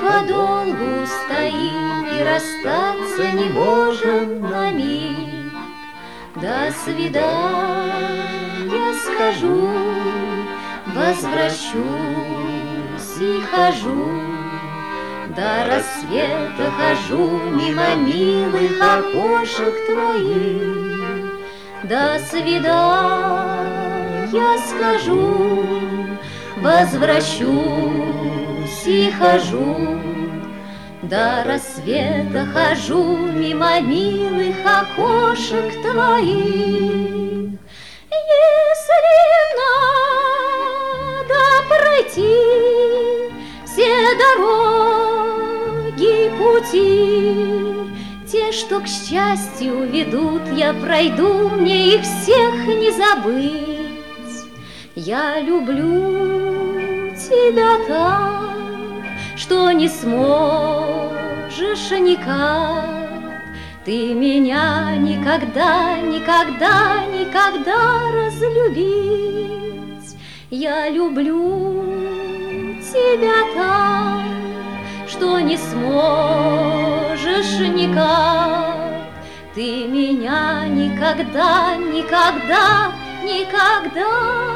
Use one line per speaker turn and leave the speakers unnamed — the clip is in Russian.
подолгу стоим и расстаться не можем на миг. До свидания скажу, возвращусь и хожу. До рассвета хожу мимо милых окошек твоих. До свидания скажу, возвращусь и хожу. До рассвета хожу мимо милых окошек твоих. Если надо пройти все дороги, пути, те, что к счастью ведут, я пройду, мне их всех не забыть. Я люблю тебя так, что не сможешь никак. Ты меня никогда, никогда, никогда разлюбить. Я люблю тебя так, что не сможешь никак. Ты меня никогда, никогда, никогда